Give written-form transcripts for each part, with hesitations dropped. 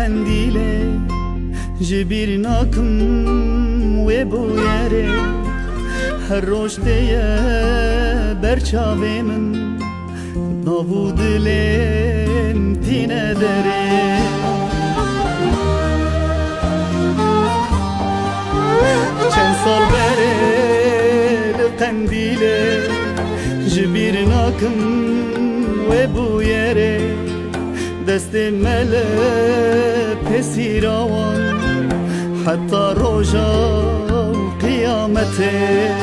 قندیله جبیر ناکم و بویره هر روش دیه برچاوی من نابو دلم تینه داره چند سال بره قندیله جبیر ناکم و بویره دست مل پسیراوان حتی روژا قیامته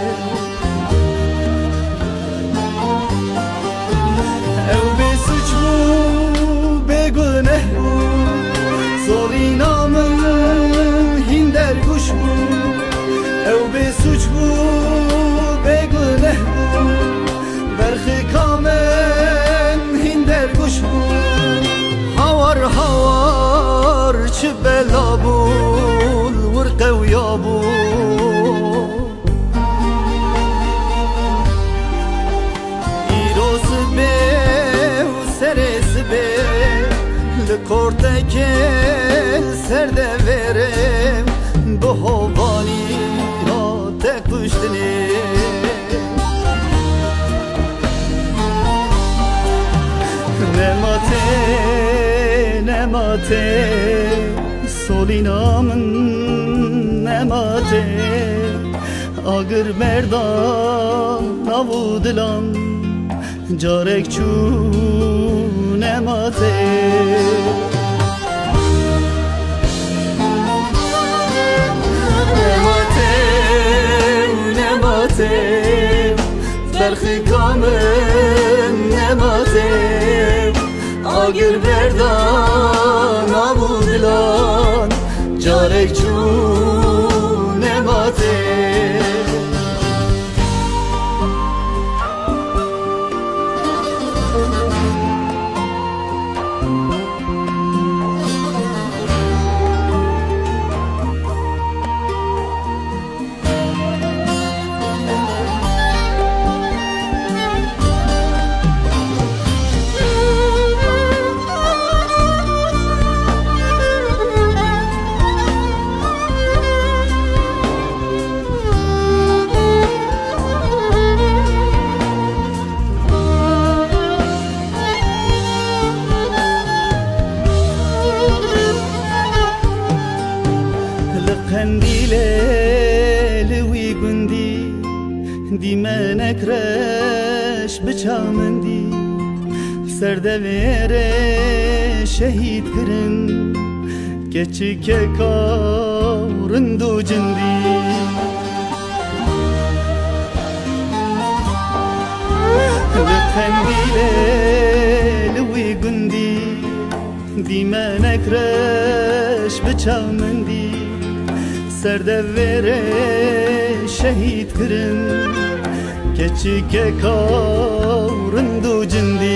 او به سوچ بو به گنه بو سولی نامن هندر گوش بو او به سوچ بو به گنه بو برخی کامن هندر گوش بو هوار هوار چه بلا بول ورقه و یابو ایروس به و سرس به لکورته که سرده ورم به هوانی را تکشتنی نماته سولی نامن نماته آگر مردان نبودلان جارک چو نماته نماته برخی کامن نماته آگر بردان آبودلان جارک چون نماته قندیله لوی گندی دی منک رش بچامندی سردویر شهید کرن کچی که کارندو جندی قندیله لوی گندی دی منک رش بچامندی سردویر شهید کرن کچی که کارندو جندی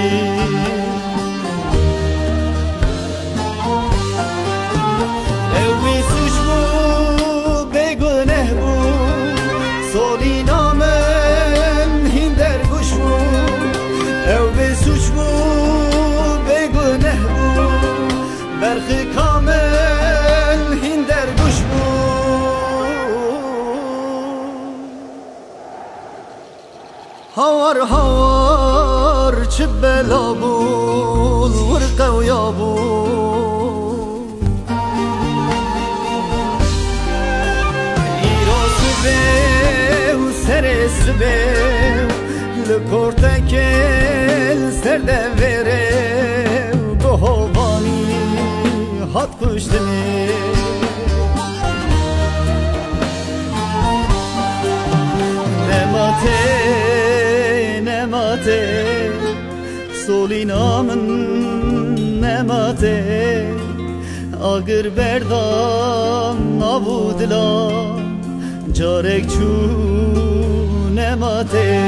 اوی سوش بو بگنه بو سولی نامن هندر گوش بو اوی سوش بو بگنه بو برخی کامل هندر گوش بو هوار هوار چه بلا بول ورقه و یابو ایراس به و سرس به لکورته کل سرده وره به هوانی هات کشتنی نماته سولی نامن نماته آگر بردان نبودلان جارک چو نماته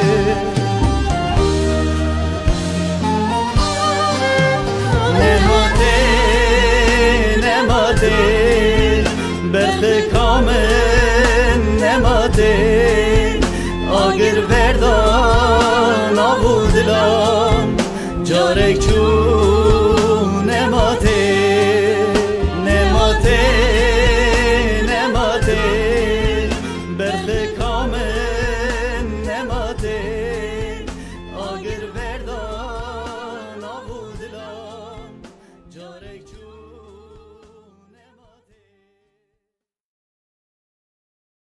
نماته برخ کامل نماته آگر بردان آبودلان جارک چون